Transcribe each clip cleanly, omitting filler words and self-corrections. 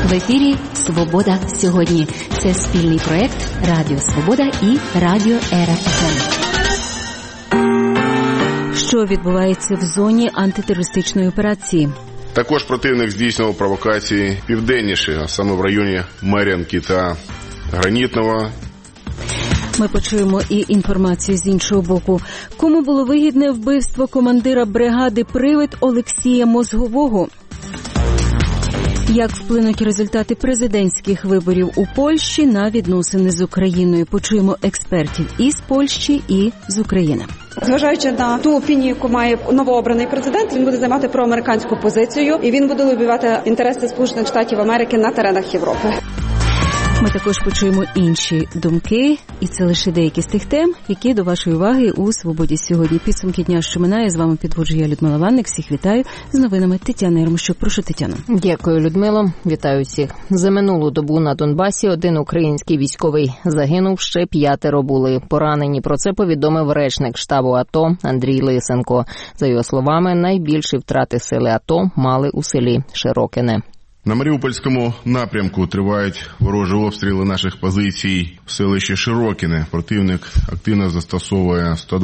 В ефірі «Свобода сьогодні». Це спільний проєкт Радіо Свобода і Радіо Ера ФМ. Що відбувається в зоні антитерористичної операції? Також противник здійснював провокації південніше, а саме в районі Мар'янки та Гранітного. Ми почуємо і інформацію з іншого боку. Кому було вигідне вбивство командира бригади «Привид» Олексія Мозгового? Як вплинуть результати президентських виборів у Польщі на відносини з Україною? Почуємо експертів і з Польщі, і з України. Зважаючи на ту опінію, яку має новообраний президент, він буде займати проамериканську позицію і він буде лобіювати інтереси Сполучених Штатів Америки на теренах Європи. Ми також почуємо інші думки, і це лише деякі з тих тем, які до вашої уваги у «Свободі сьогодні». Підсумки дня, що минає. З вами підводжу я, Людмила Ванник. Всіх вітаю. З новинами Тетяна Єрмощук. Прошу, Тетяна. Дякую, Людмило. Вітаю всіх. За минулу добу на Донбасі один український військовий загинув, ще 5 були поранені. Про це повідомив речник штабу АТО Андрій Лисенко. За його словами, найбільші втрати сили АТО мали у селі Широкине. На Маріупольському напрямку тривають ворожі обстріли наших позицій в селищі Широкине. Противник активно застосовує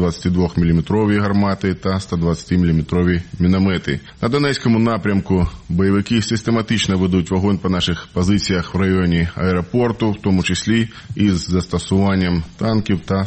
122-мм гармати та 120-мм міномети. На Донецькому напрямку бойовики систематично ведуть вогонь по наших позиціях в районі аеропорту, в тому числі із застосуванням танків та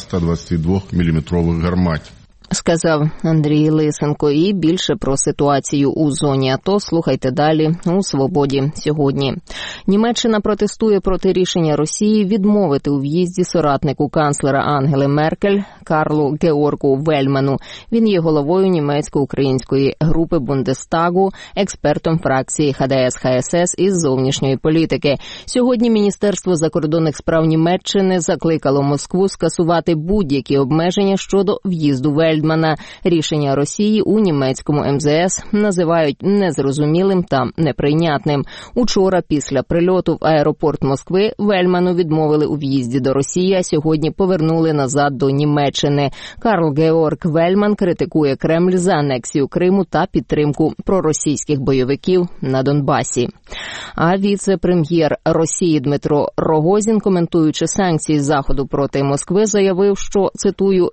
122-мм гармат. Сказав Андрій Лисенко. І більше про ситуацію у зоні АТО слухайте далі у «Свободі сьогодні». Німеччина протестує проти рішення Росії відмовити у в'їзді соратнику канцлера Ангели Меркель Карлу Георгу Вельману. Він є головою німецько-української групи Бундестагу, експертом фракції ХДС-ХСС із зовнішньої політики. Сьогодні Міністерство закордонних справ Німеччини закликало Москву скасувати будь-які обмеження щодо в'їзду Вельмана. Рішення Росії у німецькому МЗС називають незрозумілим та неприйнятним. Учора після прильоту в аеропорт Москви Вельману відмовили у в'їзді до Росії, а сьогодні повернули назад до Німеччини. Карл Георг Вельман критикує Кремль за анексію Криму та підтримку проросійських бойовиків на Донбасі. А віце-прем'єр Росії Дмитро Рогозін, коментуючи санкції Заходу проти Москви, заявив, що, цитую,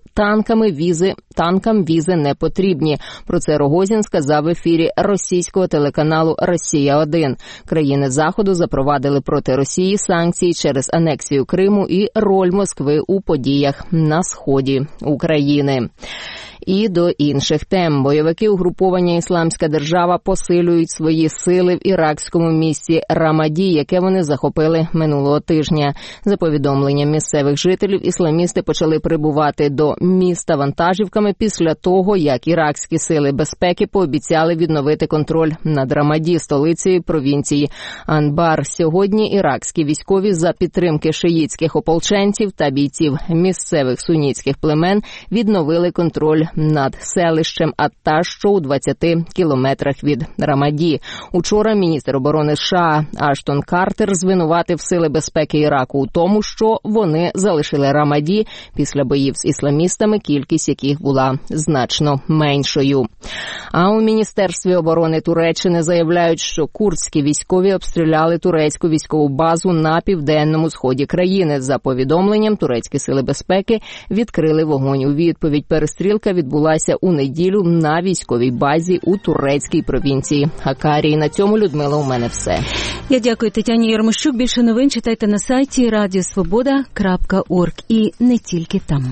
«танкам візи не потрібні». Про це Рогозін сказав в ефірі російського телеканалу «Росія-1». Країни Заходу запровадили проти Росії санкції через анексію Криму і роль Москви у подіях на сході України. І до інших тем. Бойовики угруповання «Ісламська держава» посилюють свої сили в іракському місті Рамаді, яке вони захопили минулого тижня. За повідомленням місцевих жителів, ісламісти почали прибувати до міста вантажівками після того, як іракські сили безпеки пообіцяли відновити контроль над Рамаді, столицею провінції Анбар. Сьогодні іракські військові за підтримки шиїтських ополченців та бійців місцевих сунітських племен відновили контроль над селищем Атташ, що у 20 кілометрах від Рамаді. Учора міністр оборони США Аштон Картер звинуватив сили безпеки Іраку у тому, що вони залишили Рамаді після боїв з ісламістами, кількість яких була значно меншою. А у Міністерстві оборони Туреччини заявляють, що курдські військові обстріляли турецьку військову базу на південному сході країни. За повідомленням, турецькі сили безпеки відкрили вогонь у відповідь. Перестрілка відбулася у неділю на військовій базі у турецькій провінції Хакарії. На цьому, Людмила, у мене все. Я дякую Тетяні Єрмощук. Більше новин читайте на сайті radiosvoboda.org і не тільки там.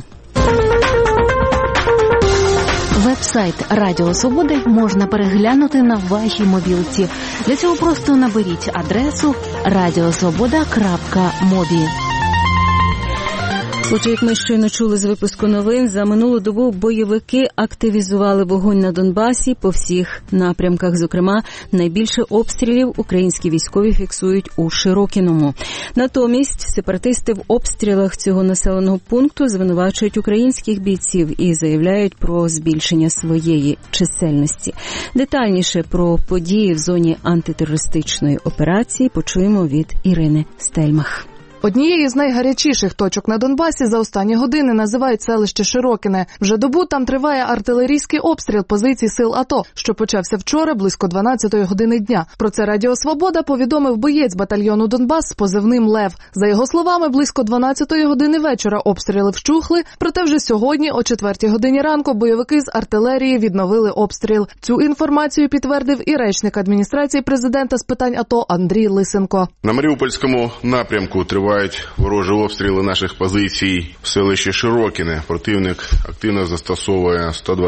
Веб-сайт Радіо Свободи можна переглянути на вашій мобілці. Для цього просто наберіть адресу radiosvoboda.mobi. Отже, як ми щойно чули з випуску новин, за минулу добу бойовики активізували вогонь на Донбасі по всіх напрямках. Зокрема, найбільше обстрілів українські військові фіксують у Широкиному. Натомість сепаратисти в обстрілах цього населеного пункту звинувачують українських бійців і заявляють про збільшення своєї чисельності. Детальніше про події в зоні антитерористичної операції почуємо від Ірини Стельмах. Однією з найгарячіших точок на Донбасі за останні години називають селище Широкине. Вже добу там триває артилерійський обстріл позицій сил АТО, що почався вчора близько 12-ї години дня. Про це Радіо Свобода повідомив боєць батальйону Донбас з позивним «Лев». За його словами, близько 12-ї години вечора обстріли вщухли, проте вже сьогодні о 4-й годині ранку бойовики з артилерії відновили обстріл. Цю інформацію підтвердив і речник адміністрації президента з питань АТО Андрій Лисенко. На Маріупольському напрямку тривають ворожі обстріли наших позицій в селищі Широкине. Противник активно застосовує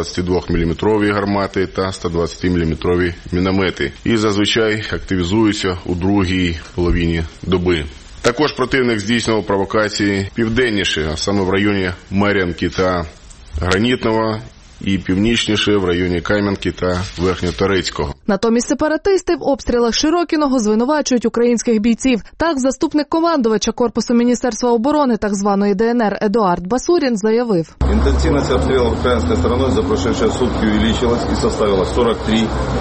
122-мм гармати та 120-мм міномети і зазвичай активізується у другій половині доби. Також противник здійснював провокації південніше, а саме в районі Мар'янки та Гранітного, і північніше в районі Кам'янки та Верхньоторецького. Натомість сепаратисти в обстрілах Широкиного звинувачують українських бійців. Так, заступник командувача Корпусу Міністерства оборони так званої ДНР Едуард Басурін заявив. Інтенсивність обстрілів українською стороною за прошедшие сутки увеличилась і составила 43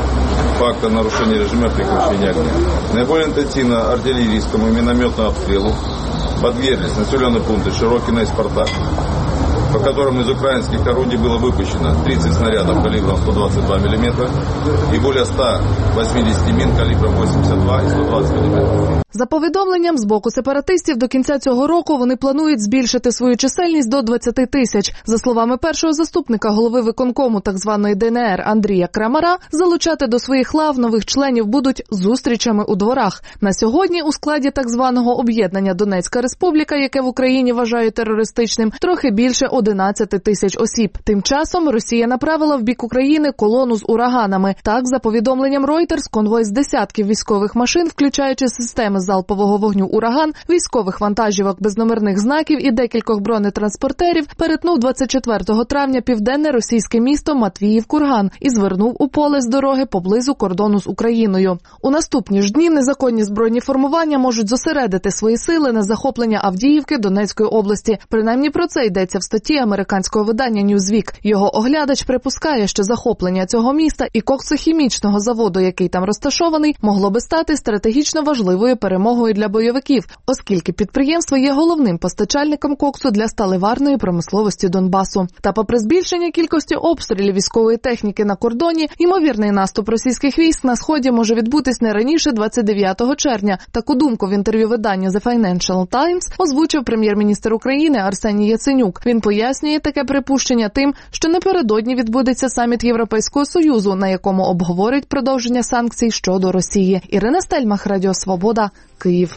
факта нарушения режима прекращения огня. Наиболее интенсивно артиллерийскому и минометному обстрелу подверглись населенные пункты Широкино и Спартак, по которым из украинских орудий было выпущено 30 снарядов калибром 122 мм и более 180 мин калибром 82 и 120 мм. За повідомленням з боку сепаратистів, до кінця цього року вони планують збільшити свою чисельність до 20 тисяч. За словами першого заступника голови виконкому так званої ДНР Андрія Крамара, залучати до своїх лав нових членів будуть зустрічами у дворах. На сьогодні у складі так званого об'єднання Донецька Республіка, яке в Україні вважають терористичним, трохи більше 11 тисяч осіб. Тим часом Росія направила в бік України колону з ураганами. Так, за повідомленням Reuters, конвой з десятків військових машин, включаючи системи залпового вогню «Ураган», військових вантажівок без номерних знаків і декількох бронетранспортерів, перетнув 24 травня південне російське місто Матвіїв-Курган і звернув у поле з дороги поблизу кордону з Україною. У наступні ж дні незаконні збройні формування можуть зосередити свої сили на захоплення Авдіївки Донецької області. Принаймні про це йдеться в статті американського видання Newsweek. Його оглядач припускає, що захоплення цього міста і коксохімічного заводу, який там розташований, могло би стати стратегічно важливою перемогою для бойовиків, оскільки підприємство є головним постачальником коксу для сталеварної промисловості Донбасу. Та попри збільшення кількості обстрілів військової техніки на кордоні, ймовірний наступ російських військ на сході може відбутись не раніше 29 червня. Таку думку в інтерв'ю виданню The Financial Times озвучив прем'єр-міністр України Арсеній Яценюк. Він пояснює таке припущення тим, що напередодні відбудеться саміт Європейського Союзу, на якому обговорять продовження санкцій щодо Росії. Ірина Стельмах, Радіо Свобода, Київ.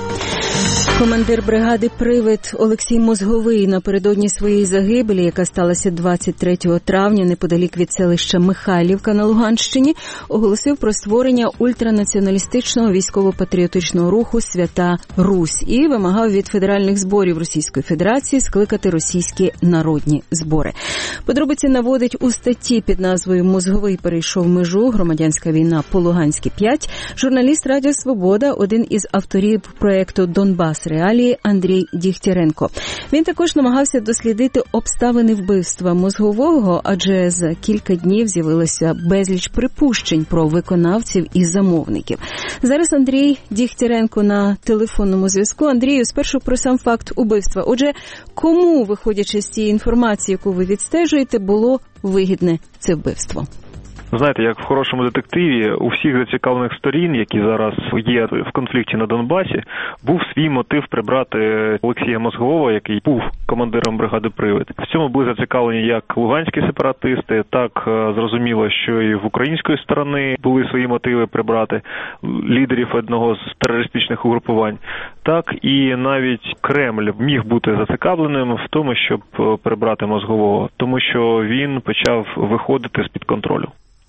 Командир бригади «Привид» Олексій Мозговий напередодні своєї загибелі, яка сталася 23 травня неподалік від селища Михайлівка на Луганщині, оголосив про створення ультранаціоналістичного військово-патріотичного руху «Свята Русь» і вимагав від федеральних зборів Російської Федерації скликати російські народні збори. Подробиці наводить у статті під назвою «Мозговий перейшов межу. Громадянська війна по Луганській 5» журналіст Радіо Свобода, один із авторів проєкту «Донбас. Реалії» Андрій Дігтяренко. Він також намагався дослідити обставини вбивства Мозгового, адже за кілька днів з'явилося безліч припущень про виконавців і замовників. Зараз Андрій Дігтяренко на телефонному зв'язку. Андрію, спершу про сам факт убивства. Отже, кому, виходячи з цієї інформації, яку ви відстежуєте, було вигідне це вбивство? Знаєте, як в хорошому детективі, у всіх зацікавлених сторін, які зараз є в конфлікті на Донбасі, був свій мотив прибрати Олексія Мозгового, який був командиром бригади «Привид». В цьому були зацікавлені як луганські сепаратисти, так зрозуміло, що і в української сторони були свої мотиви прибрати лідерів одного з терористичних угрупувань, так і навіть Кремль міг бути зацікавленим в тому, щоб прибрати Мозгового, тому що він почав виходити з-під контролю.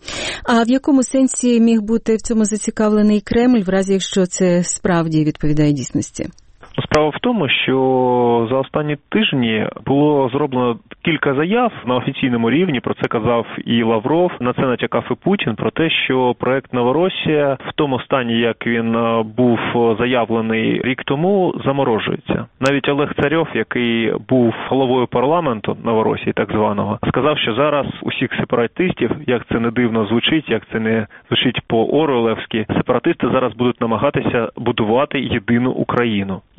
А в якому сенсі міг бути в цьому зацікавлений Кремль, в разі якщо це справді відповідає дійсності? Справа в тому, що за останні тижні було зроблено кілька заяв на офіційному рівні, про це казав і Лавров, на це натякав і Путін, про те, що проект «Новоросія» в тому стані, як він був заявлений рік тому, заморожується. Навіть Олег Царьов, який був головою парламенту Новоросії, так званого, сказав, що зараз усіх сепаратистів, як це не дивно звучить, як це не звучить по-оруелевськи, сепаратисти зараз будуть намагатися будувати єдину Україну. І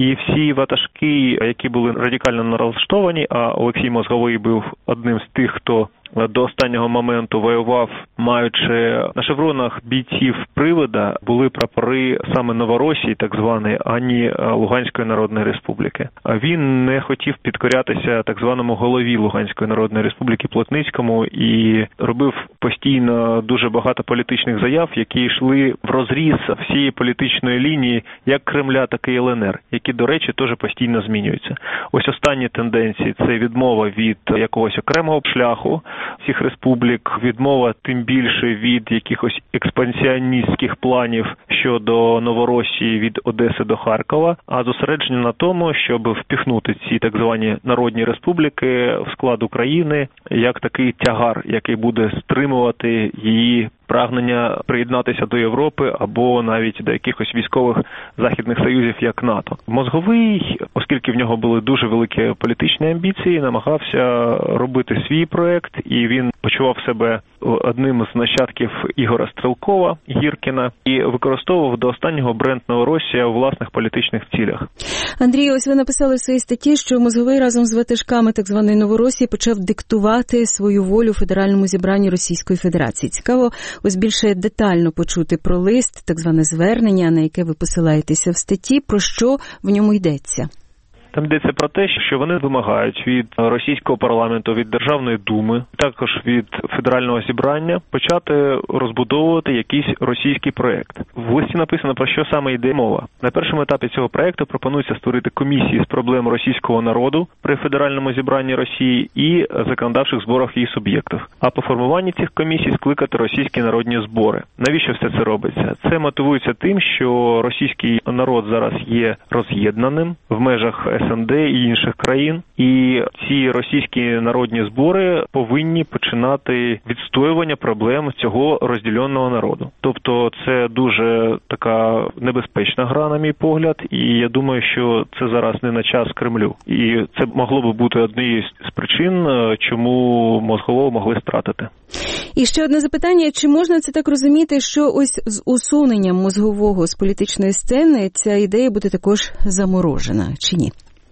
і всі ватажки, які були радикально налаштовані, а Олексій Мозговий був одним з тих, хто до останнього моменту воював, маючи на шевронах бійців привода, були прапори саме Новоросії, так званої, а не Луганської Народної Республіки. А він не хотів підкорятися так званому голові Луганської Народної Республіки Плотницькому і робив постійно дуже багато політичних заяв, які йшли в розріз всієї політичної лінії як Кремля, так і ЛНР, які, до речі, теж постійно змінюються. Ось останні тенденції – це відмова від якогось окремого шляху цих республік, відмова тим більше від якихось експансіоністських планів щодо Новоросії від Одеси до Харкова, а зосередження на тому, щоб впихнути ці так звані народні республіки в склад України як такий тягар, який буде стримувати її прагнення приєднатися до Європи або навіть до якихось військових західних союзів, як НАТО. Мозговий, оскільки в нього були дуже великі політичні амбіції, намагався робити свій проект, і він почував себе одним з нащадків Ігора Стрелкова, Гіркіна, і використовував до останнього бренд Новоросія у власних політичних цілях. Андрій, ось ви написали в своїй статті, що Мозговий разом з ватажками так званої Новоросії почав диктувати свою волю Федеральному зібранню Російської Федерації. Цікаво ось більше детально почути про лист, так зване звернення, на яке ви посилаєтеся в статті, про що в ньому йдеться. Там йдеться про те, що вони вимагають від російського парламенту, від Державної думи, також від федерального зібрання почати розбудовувати якийсь російський проєкт. В листі написано, про що саме йде мова. На першому етапі цього проєкту пропонується створити комісії з проблем російського народу при федеральному зібранні Росії і законодавчих зборах її суб'єктів. А по формуванні цих комісій скликати російські народні збори. Навіщо все це робиться? Це мотивується тим, що російський народ зараз є роз'єднаним в межах СНД і інших країн, і ці російські народні збори повинні починати відстоювання проблем цього розділеного народу. Тобто це дуже така небезпечна гра, на мій погляд, і я думаю, що це зараз не на час Кремлю. І це могло би бути однією з причин, чому Мозгового могли стратити. І ще одне запитання, чи можна це так розуміти, що ось з усуненням Мозгового з політичної сцени ця ідея буде також заморожена, чи ні?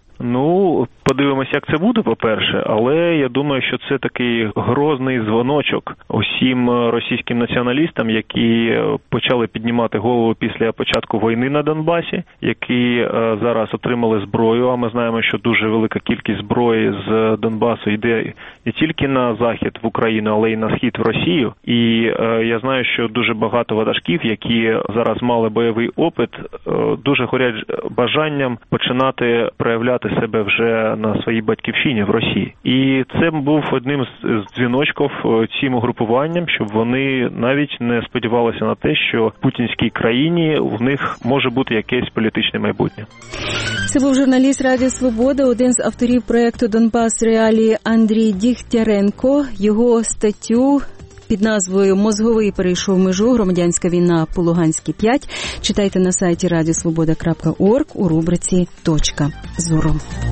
Ну, подивимося, як це буде, по-перше, але я думаю, що це такий грозний дзвоночок усім російським націоналістам, які почали піднімати голову після початку війни на Донбасі, які зараз отримали зброю, а ми знаємо, що дуже велика кількість зброї з Донбасу йде не тільки на захід в Україну, але й на схід в Росію. І я знаю, що дуже багато ватажків, які зараз мали бойовий опит, дуже горять бажанням починати проявляти себе вже на своїй батьківщині в Росії. І це був одним з дзвіночків цим угрупуванням, щоб вони навіть не сподівалися на те, що в путінській країні в них може бути якесь політичне майбутнє. Це був журналіст Радіо Свобода, один з авторів проєкту «Донбас. Реалії» Андрій Дігтяренко. Його статтю під назвою «Мозговий перейшов межу. Громадянська війна по Луганській 5» читайте на сайті radiosvoboda.org у рубриці «Точка зору».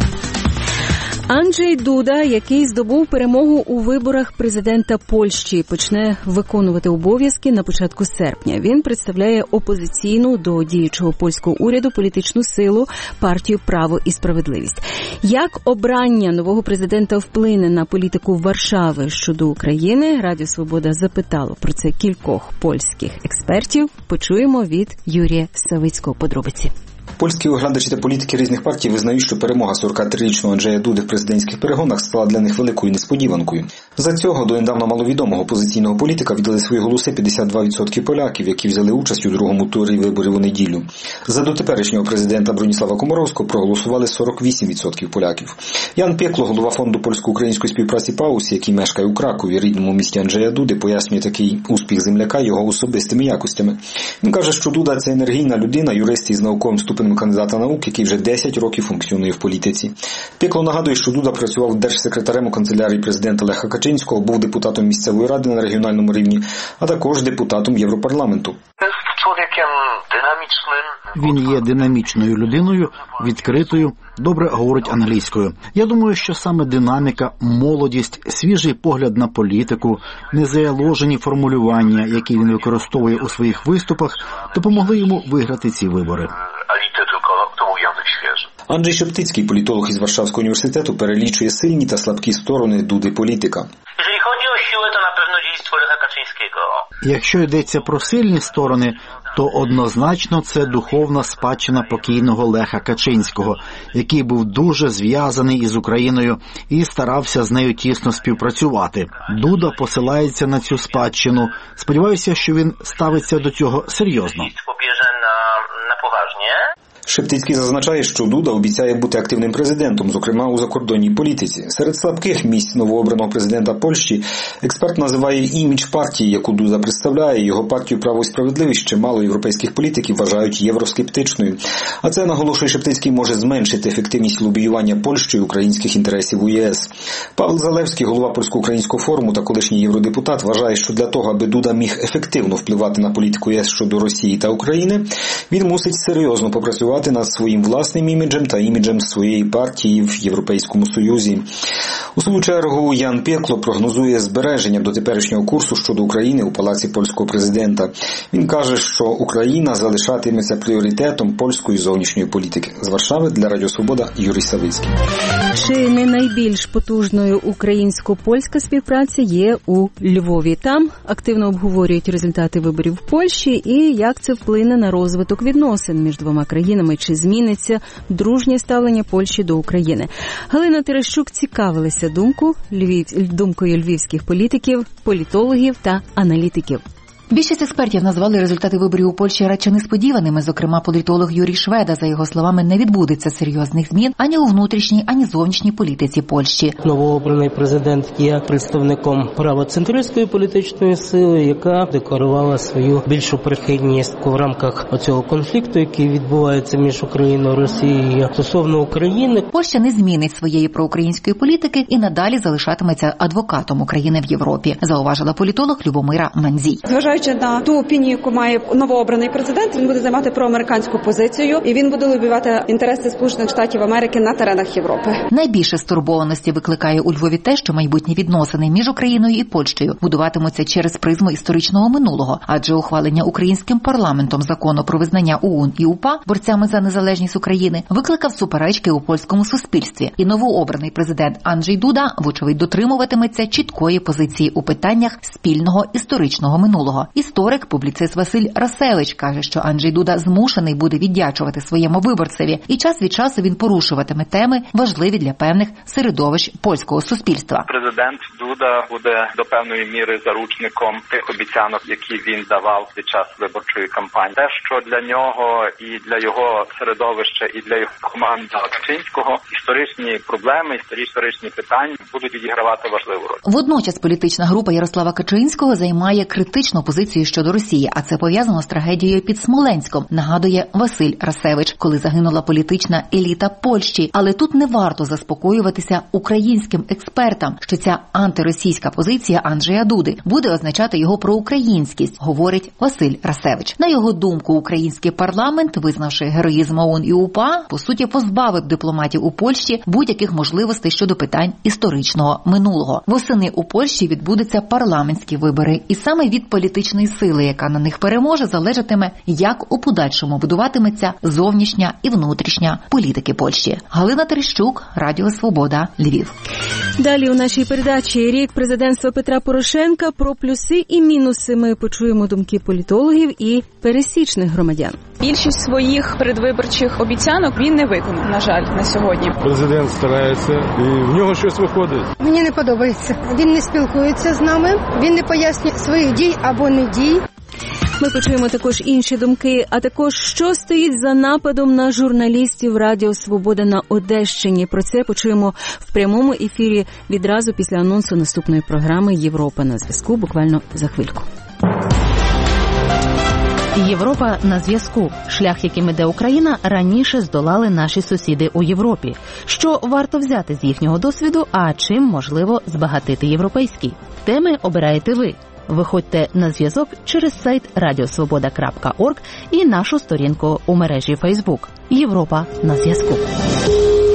Анджей Дуда, який здобув перемогу у виборах президента Польщі, почне виконувати обов'язки на початку серпня. Він представляє опозиційну до діючого польського уряду політичну силу партію «Право і справедливість». Як обрання нового президента вплине на політику Варшави щодо України, Радіо Свобода запитало про це кількох польських експертів. Почуємо від Юрія Савицького подробиці. Польські оглядачі та політики різних партій визнають, що перемога 43-річного Анджея Дуди в президентських перегонах стала для них великою несподіванкою. За цього до недавно маловідомого опозиційного політика віддали свої голоси 52% поляків, які взяли участь у другому турі виборів у неділю. За дотеперішнього президента Броніслава Комаровського проголосували 48% поляків. Ян Пекло, голова фонду польсько-української співпраці «Паус», який мешкає у Кракові, рідному місті Анджея Дуди, пояснює такий успіх земляка його особистими якостями. Він каже, що Дуда – це енергійна людина, юрист із науковим ступенем кандидата наук, який вже 10 років функціонує в політиці. Пекло нагадує, що Дуда працював держсекретарем у канцелярії президента Леха Качинського, був депутатом місцевої ради на регіональному рівні, а також депутатом Європарламенту. Він є динамічною людиною, відкритою, добре говорить англійською. Я думаю, що саме динаміка, молодість, свіжий погляд на політику, незаложені формулювання, які він використовує у своїх виступах, допомогли йому виграти ці вибори. Анджей Шептицький, політолог із Варшавського університету, перелічує сильні та слабкі сторони Дуди політика. Якщо йдеться про сильні сторони, то однозначно це духовна спадщина покійного Леха Качинського, який був дуже зв'язаний із Україною і старався з нею тісно співпрацювати. Дуда посилається на цю спадщину. Сподіваюся, що він ставиться до цього серйозно. Шептицький зазначає, що Дуда обіцяє бути активним президентом, зокрема у закордонній політиці. Серед слабких місць новообраного президента Польщі експерт називає імідж партії, яку Дуда представляє. Його партію «Право і справедливість» чимало європейських політиків вважають євроскептичною. А це, наголошує Шептицький, може зменшити ефективність лобіювання Польщею українських інтересів у ЄС. Павел Залевський, голова Польсько-Українського форуму та колишній євродепутат, вважає, що для того, аби Дуда міг ефективно впливати на політику ЄС щодо Росії та України, він мусить серйозно попрацювати над своїм власним іміджем та іміджем своєї партії в Європейському Союзі. У свою чергу Ян Пекло прогнозує збереження до теперішнього курсу щодо України у палаці польського президента. Він каже, що Україна залишатиметься пріоритетом польської зовнішньої політики. З Варшави для Радіо Свобода Юрій Савицький. Чи не найбільш потужною українсько-польська співпраця є у Львові? Там активно обговорюють результати виборів в Польщі і як це вплине на розвиток відносин між двома країнами, чи зміниться дружнє ставлення Польщі до України. Галина Терещук цікавилася думкою львівських політиків, політологів та аналітиків. Більшість експертів назвали результати виборів у Польщі радше несподіваними. Зокрема, політолог Юрій Шведа, за його словами, не відбудеться серйозних змін ані у внутрішній, ані зовнішній політиці Польщі. Новообраний президент є представником правоцентристської політичної сили, яка декларувала свою більшу прихильність в рамках оцього конфлікту, який відбувається між Україною і Росією. Стосовно України, Польща не змінить своєї проукраїнської політики і надалі залишатиметься адвокатом України в Європі, зауважила політолог Любомира Мандзій. Зважаючи на ту опінію, яку має новообраний президент, він буде займати проамериканську позицію і він буде лобіювати інтереси Сполучених Штатів Америки на теренах Європи. Найбільше стурбованості викликає у Львові те, що майбутні відносини між Україною і Польщею будуватимуться через призму історичного минулого, адже ухвалення українським парламентом закону про визнання ОУН і УПА борцями за незалежність України викликав суперечки у польському суспільстві. І новообраний президент Анджей Дуда, вочевидь, дотримуватиметься чіткої позиції у питаннях спільного історичного минулого. Історик, публіцист Василь Расевич каже, що Анджей Дуда змушений буде віддячувати своєму виборцеві, і час від часу він порушуватиме теми, важливі для певних середовищ польського суспільства. Президент Дуда буде до певної міри заручником тих обіцянок, які він давав під час виборчої кампанії. Те, що для нього і для його середовища, і для його команди Качинського історичні проблеми, історичні питання будуть відігравати важливу роль. Водночас політична група Ярослава Качинського займає критичну позицію щодо Росії, а це пов'язано з трагедією під Смоленськом, нагадує Василь Расевич, коли загинула політична еліта Польщі. Але тут не варто заспокоюватися українським експертам, що ця антиросійська позиція Анджея Дуди буде означати його проукраїнськість, говорить Василь Расевич. На його думку, український парламент, визнавши героїзм ОУН і УПА, по суті позбавив дипломатів у Польщі будь-яких можливостей щодо питань історичного минулого. Восени у Польщі відбудуться парламентські вибори, і саме від політичної сили, яка на них переможе, залежатиме, як у подальшому будуватиметься зовнішня і внутрішня політики Польщі. Галина Терещук, Радіо Свобода, Львів. Далі у нашій передачі рік президентства Петра Порошенка, про плюси і мінуси. Ми почуємо думки політологів і пересічних громадян. Більшість своїх передвиборчих обіцянок він не виконав, на жаль, на сьогодні. Президент старається, і в нього щось виходить. Мені не подобається. Він не спілкується з нами, він не пояснює своїх дій або не дій. Ми почуємо також інші думки, а також що стоїть за нападом на журналістів Радіо Свобода на Одещині. Про це почуємо в прямому ефірі відразу після анонсу наступної програми «Європа на зв'язку» буквально за хвильку. Європа на зв'язку. Шлях, яким іде Україна, раніше здолали наші сусіди у Європі. Що варто взяти з їхнього досвіду, а чим можливо збагатити європейський? Теми обираєте ви. Виходьте на зв'язок через сайт radiosvoboda.org і нашу сторінку у мережі Facebook. Європа на зв'язку.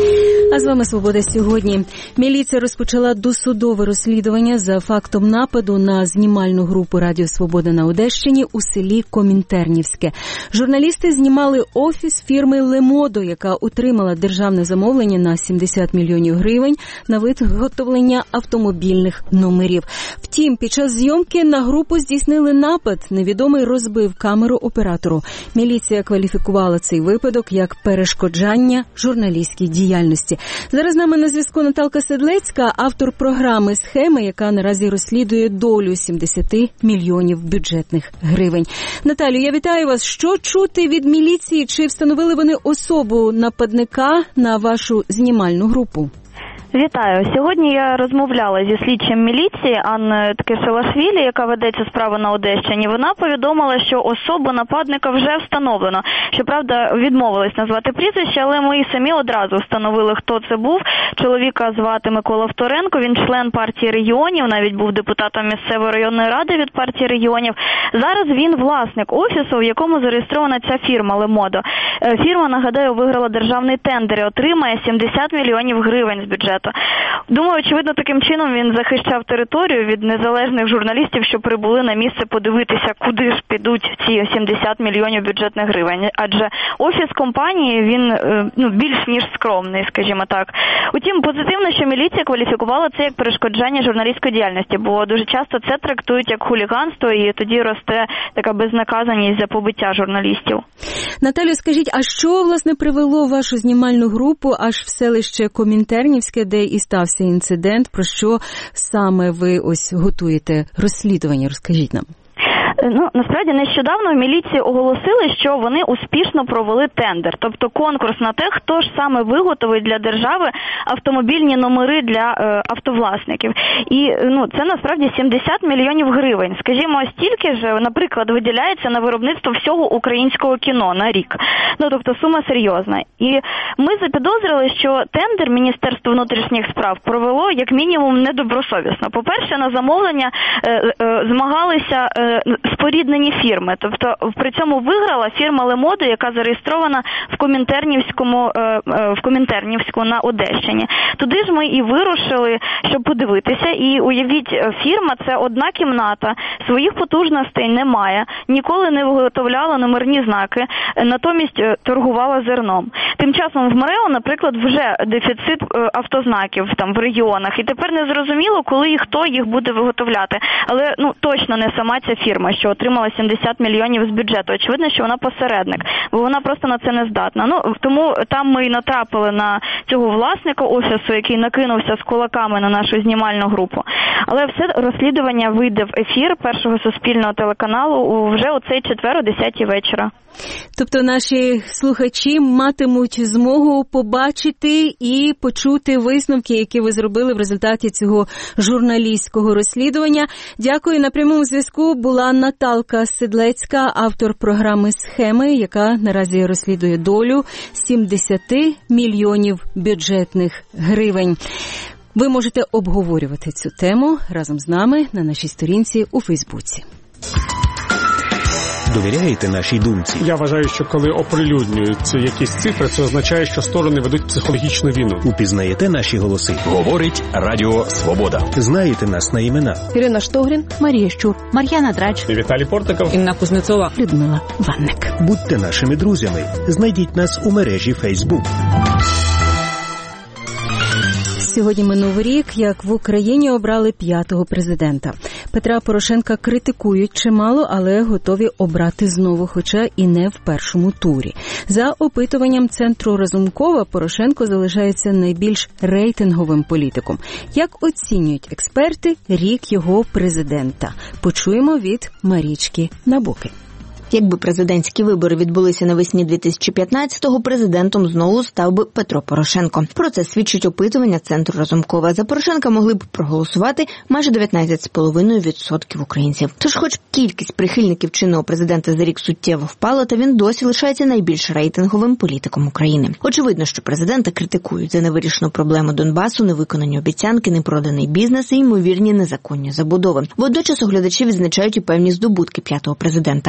А з вами «Свобода сьогодні». Міліція розпочала досудове розслідування за фактом нападу на знімальну групу «Радіо Свобода» на Одещині у селі Комінтернівське. Журналісти знімали офіс фірми «Лемодо», яка отримала державне замовлення на 70 мільйонів гривень на виготовлення автомобільних номерів. Втім, під час зйомки на групу здійснили напад. Невідомий розбив камеру оператору. Міліція кваліфікувала цей випадок як перешкоджання журналістській діяльності. Зараз з нами на зв'язку Наталка Седлецька, автор програми «Схеми», яка наразі розслідує долю 70 мільйонів бюджетних гривень. Наталю, я вітаю вас. Що чути від міліції? Чи встановили вони особу нападника на вашу знімальну групу? Вітаю. Сьогодні я розмовляла зі слідчим міліції Анною Ткешелашвілі, яка веде цю справу на Одещині. Вона повідомила, що особу нападника вже встановлено. Щоправда, відмовилась назвати прізвище, але ми самі одразу встановили, хто це був. Чоловіка звати Микола Вторенко, він член партії регіонів, навіть був депутатом місцевої районної ради від партії регіонів. Зараз він власник офісу, в якому зареєстрована ця фірма «Лемодо». Фірма, нагадаю, виграла державний тендер і отримає 70 мільйонів гривень з бюджету. Думаю, очевидно, таким чином він захищав територію від незалежних журналістів, що прибули на місце подивитися, куди ж підуть ці 70 мільйонів бюджетних гривень. Адже офіс компанії, він більш ніж скромний, скажімо так. Утім, позитивно, що міліція кваліфікувала це як перешкоджання журналістської діяльності, бо дуже часто це трактують як хуліганство, і тоді росте така безнаказаність за побиття журналістів. Наталю, скажіть, а що, власне, привело вашу знімальну групу аж в селище Комінтернівське, де і стався інцидент? Про що саме ви ось готуєте розслідування? Розкажіть нам. Насправді, нещодавно в міліції оголосили, що вони успішно провели тендер, тобто конкурс на те, хто ж саме виготовить для держави автомобільні номери для автовласників. І це насправді 70 мільйонів гривень. Скажімо, стільки ж, наприклад, виділяється на виробництво всього українського кіно на рік. Тобто сума серйозна. І ми запідозрили, що тендер Міністерство внутрішніх справ провело як мінімум недобросовісно. По-перше, на замовлення змагалися споріднені фірми. Тобто при цьому виграла фірма «Лемодо», яка зареєстрована в Комінтернівську на Одещині. Туди ж ми і вирушили, щоб подивитися. І уявіть, фірма – це одна кімната, своїх потужностей немає, ніколи не виготовляла номерні знаки, натомість торгувала зерном. Тим часом в МРЕО, наприклад, вже дефіцит автознаків там в регіонах. І тепер не зрозуміло, коли і хто їх буде виготовляти. Але точно не сама ця фірма, що отримала 70 мільйонів з бюджету. Очевидно, що вона посередник, бо вона просто на це не здатна. Тому там ми і натрапили на цього власника офісу, який накинувся з кулаками на нашу знімальну групу. Але все розслідування вийде в ефір Першого суспільного телеканалу вже у цей четвер о 10-й вечора. Тобто наші слухачі матимуть змогу побачити і почути висновки, які ви зробили в результаті цього журналістського розслідування. Дякую. На прямому зв'язку була Наталка Седлецька, автор програми «Схеми», яка наразі розслідує долю 70 мільйонів бюджетних гривень. Ви можете обговорювати цю тему разом з нами на нашій сторінці у Фейсбуці. Довіряєте нашій думці? Я вважаю, що коли оприлюднюються якісь цифри, це означає, що сторони ведуть психологічну війну. Упізнаєте наші голоси? Говорить Радіо Свобода. Знаєте нас на імена? Ірина Штогрін, Марія Щур, Мар'яна Драч, Віталій Портников, Інна Кузнецова, Людмила Ванник. Будьте нашими друзями. Знайдіть нас у мережі Фейсбук. Сьогодні минув рік, як в Україні обрали 5-го президента. Петра Порошенка критикують чимало, але готові обрати знову, хоча і не в першому турі. За опитуванням Центру Разумкова, Порошенко залишається найбільш рейтинговим політиком. Як оцінюють експерти рік його президента? Почуємо від Марічки Набоки. Якби президентські вибори відбулися навесні 2015-го, президентом знову став би Петро Порошенко. Про це свідчить опитування Центру Разумкова. За Порошенка могли б проголосувати майже 19,5% українців. Тож хоч кількість прихильників чинного президента за рік суттєво впала, та він досі лишається найбільш рейтинговим політиком України. Очевидно, що президента критикують за невирішену проблему Донбасу, невиконані обіцянки, непроданий бізнес і ймовірні незаконні забудови. Водночас оглядачі відзначають і певні здобутки 5-го президента. Це, зокрема,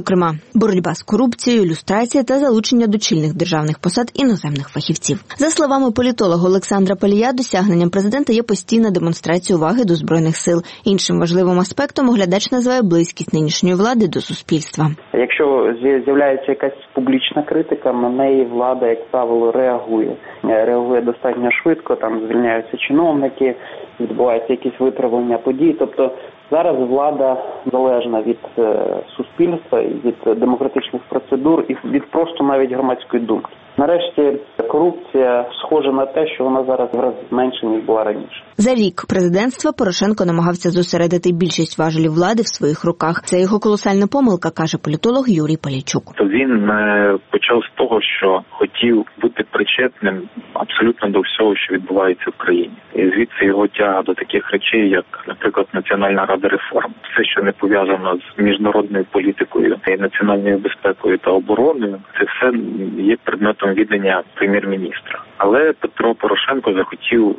Зокрема, боротьба з корупцією, люстрація та залучення до чільних державних посад іноземних фахівців. За словами політолога Олександра Палія, досягненням президента є постійна демонстрація уваги до Збройних сил. Іншим важливим аспектом оглядач називає близькість нинішньої влади до суспільства. Якщо з'являється якась публічна критика, на неї влада, як правило, реагує. Реагує достатньо швидко, там звільняються чиновники, відбуваються якісь виправлення подій. Тобто зараз влада залежна від суспільства, від демократичних процедур і від просто навіть громадської думки. Нарешті корупція схожа на те, що вона зараз в рази менше, ніж була раніше. За рік президентства Порошенко намагався зосередити більшість важелів влади в своїх руках. Це його колосальна помилка, каже політолог Юрій Полійчук. Він почав з того, що хотів бути причетним абсолютно до всього, що відбувається в країні. І звідси його тяга до таких речей, як, наприклад, Національна рада реформ. Все, що не пов'язано з міжнародною політикою, і національною безпекою та обороною, це все є предметом відання прем'єр-міністра. Але Петро Порошенко захотів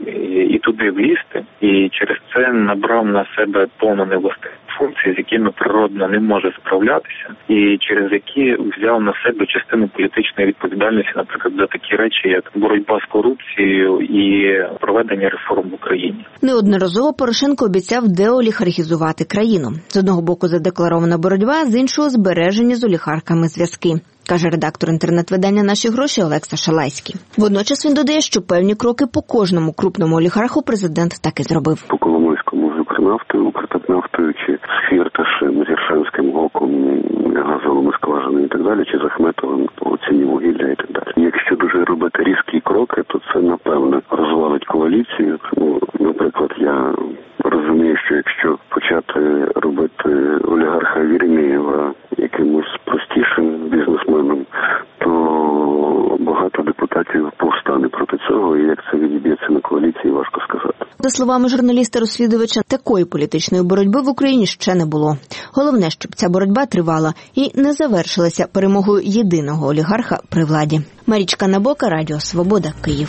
і туди влізти, і через це набрав на себе повну невластиві функції, з якими природно не може справлятися, і через які взяв на себе частину політичної відповідальності, наприклад, за такі речі, як боротьба з корупцією і проведення реформ в Україні. Неодноразово Порошенко обіцяв деолігархізувати країну. З одного боку задекларована боротьба, з іншого збережені з олігархами зв'язки, каже редактор інтернет-видання «Наші гроші» Олекса Шалайський. Водночас він додає, що певні кроки по кожному крупному олігарху президент так і зробив. По Коломойському з Укрнафтою, Укртатнафтою, чи з Фірташем, з Іршанським ГОКом, газовими скважинами і так далі, чи з Ахметовим по ціні вугілля і так далі. Якщо дуже робити різкі кроки, то це, напевно, розвалить коаліцію. Наприклад, я розумію, що якщо почати робити олігарха Вірімєєва якимось простішим бізнесменом, то багато депутатів повстане проти цього, і як це відіб'ється на коаліції, важко сказати. За словами журналіста-розслідувача, такої політичної боротьби в Україні ще не було. Головне, щоб ця боротьба тривала і не завершилася перемогою єдиного олігарха при владі. Марічка Набока, Радіо Свобода, Київ.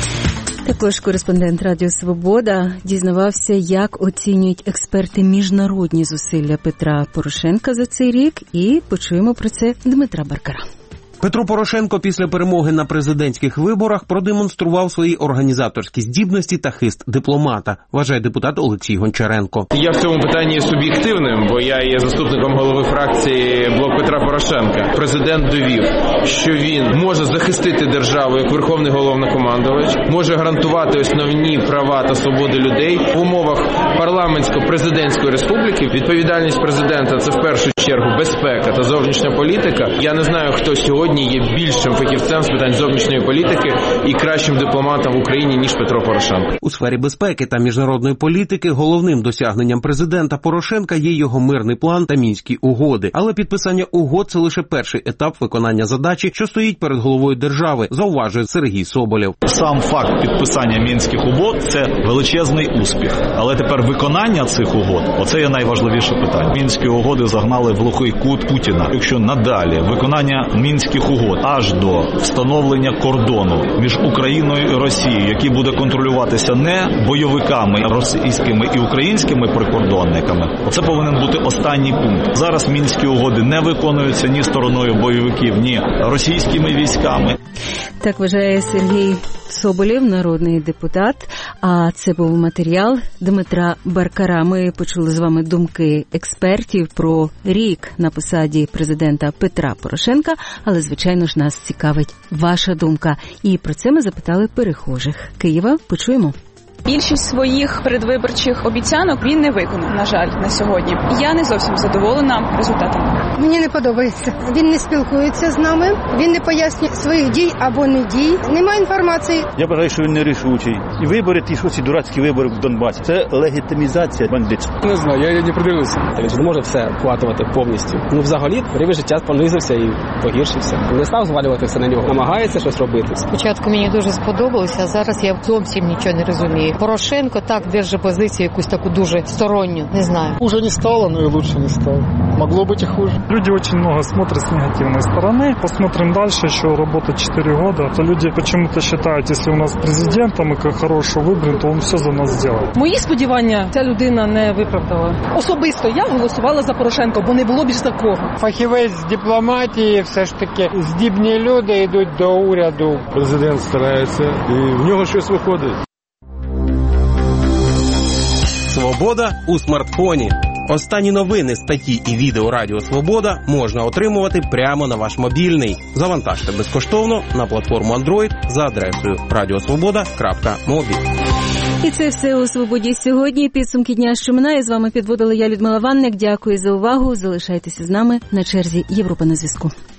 Також кореспондент Радіо Свобода дізнавався, як оцінюють експерти міжнародні зусилля Петра Порошенка за цей рік, і почуємо про це Дмитра Баркара. Петро Порошенко після перемоги на президентських виборах продемонстрував свої організаторські здібності та хист дипломата, вважає депутат Олексій Гончаренко. Я в цьому питанні є суб'єктивним, бо я є заступником голови фракції «Блок Петра Порошенка». Президент довів, що він може захистити державу як верховний головнокомандувач, може гарантувати основні права та свободи людей в умовах парламентсько-президентської республіки. Відповідальність президента – це в першу чергу безпека та зовнішня політика. Я не знаю, хто сьогодні є більшим фахівцем з питань зовнішньої політики і кращим дипломатом в Україні, ніж Петро Порошенко. У сфері безпеки та міжнародної політики головним досягненням президента Порошенка є його мирний план та Мінські угоди. Але підписання угод – це лише перший етап виконання задачі, що стоїть перед головою держави, зауважує Сергій Соболєв. Сам факт підписання Мінських угод – це величезний успіх. Але тепер виконання цих угод – оце є найважливіше питання. Мінські угоди загнали в глухий кут Путіна. Якщо надалі виконання Мінських угод аж до встановлення кордону між Україною і Росією, який буде контролюватися не бойовиками російськими і українськими прикордонниками. Оце повинен бути останній пункт. Зараз Мінські угоди не виконуються ні стороною бойовиків, ні російськими військами. Так вважає Сергій Соболєв, народний депутат. А це був матеріал Дмитра Баркара. Ми почули з вами думки експертів про рік на посаді президента Петра Порошенка, але, звичайно ж, нас цікавить ваша думка. І про це ми запитали перехожих Києва. Почуємо. Більшість своїх передвиборчих обіцянок він не виконав, на жаль, на сьогодні. Я не зовсім задоволена результатами. Мені не подобається. Він не спілкується з нами, він не пояснює своїх дій або не дій. Немає інформації. Я вважаю, що він нерішучий. І вибори, ці дурацькі вибори в Донбасі, це легітимізація бандитства. Не знаю, я не придивлюся. Він не може все охватувати повністю. Взагалі, рівень життя понизився і погіршився. Не став звалювати все на нього. Намагається щось робити. Спочатку мені дуже сподобалося, а зараз я зовсім нічого не розумію. позиції. Порошенко так держить позицію якусь таку дуже сторонню, не знаю. Хуже не стало, но и лучше не стало. Могло быть и хуже. Люди очень много смотрят с негативной стороны. Посмотрим дальше, еще работать 4 года. То люди почему-то считают, если у нас президентом и как хорошего выбран, то он все за нас сделает. Мої сподівання ця людина не виправдала. Особисто я голосувала за Порошенко, бо не було більш такого. Фахівець з дипломатії, все ж таки здібні люди йдуть до уряду. Президент старається і в нього щось виходить. Свобода у смартфоні. Останні новини, статті і відео Радіо Свобода можна отримувати прямо на ваш мобільний. Завантажте безкоштовно на платформу Android за адресою radiosvoboda.mobi. І це все у «Свободі» сьогодні. Підсумки дня, що минає. З вами підводила я, Людмила Ванник. Дякую за увагу. Залишайтеся з нами. На черзі Європа на зв'язку.